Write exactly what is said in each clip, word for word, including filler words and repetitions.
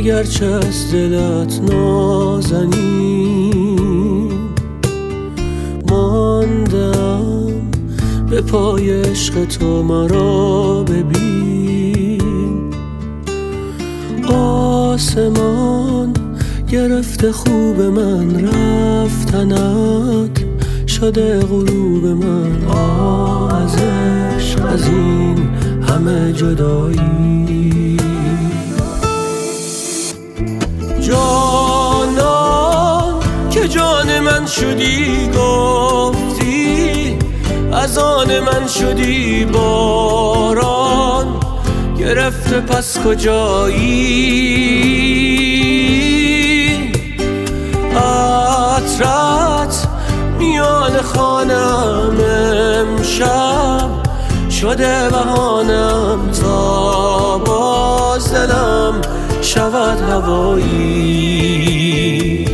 اگرچه از دلت نازنین ماندم، به پای عشق تو مرا ببین. آسمان گرفته خوب من، رفتنت شده غروب من. آه از عشق، از این همه جدایی. جانان که جان من شدی، گفتی از آن من شدی. باران گرفته پس کجایی؟ عطرت میان خانم امشب شده بهانم، تا باز دلم شود هوایی.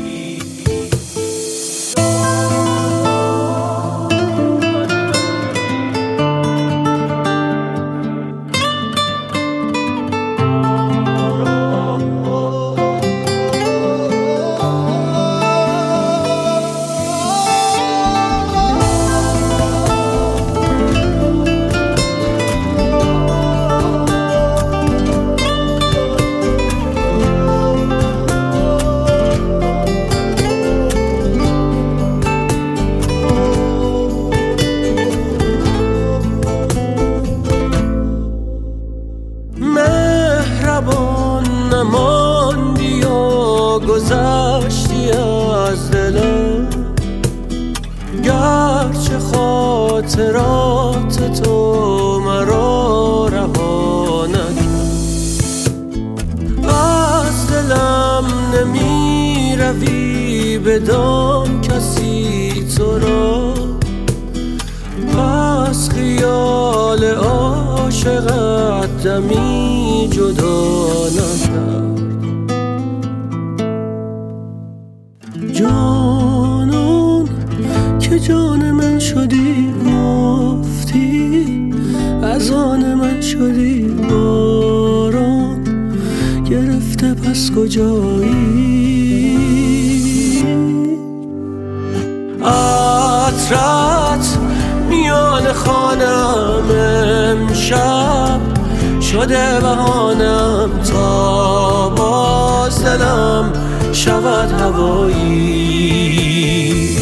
نماندی و گذشتی از دلم، گرچه خاطرات تو مرا رها نکرد. از دلم نمی روی بدان کسی تو را، پس خیال عاشقت دمی جدا نکرد. جانان که جان من شدی، گفتی از آن من شدی. باران گرفته پس کجایی؟ عطرت میان خانم امشب شده بهانم، تا باز دلم شود هوایی.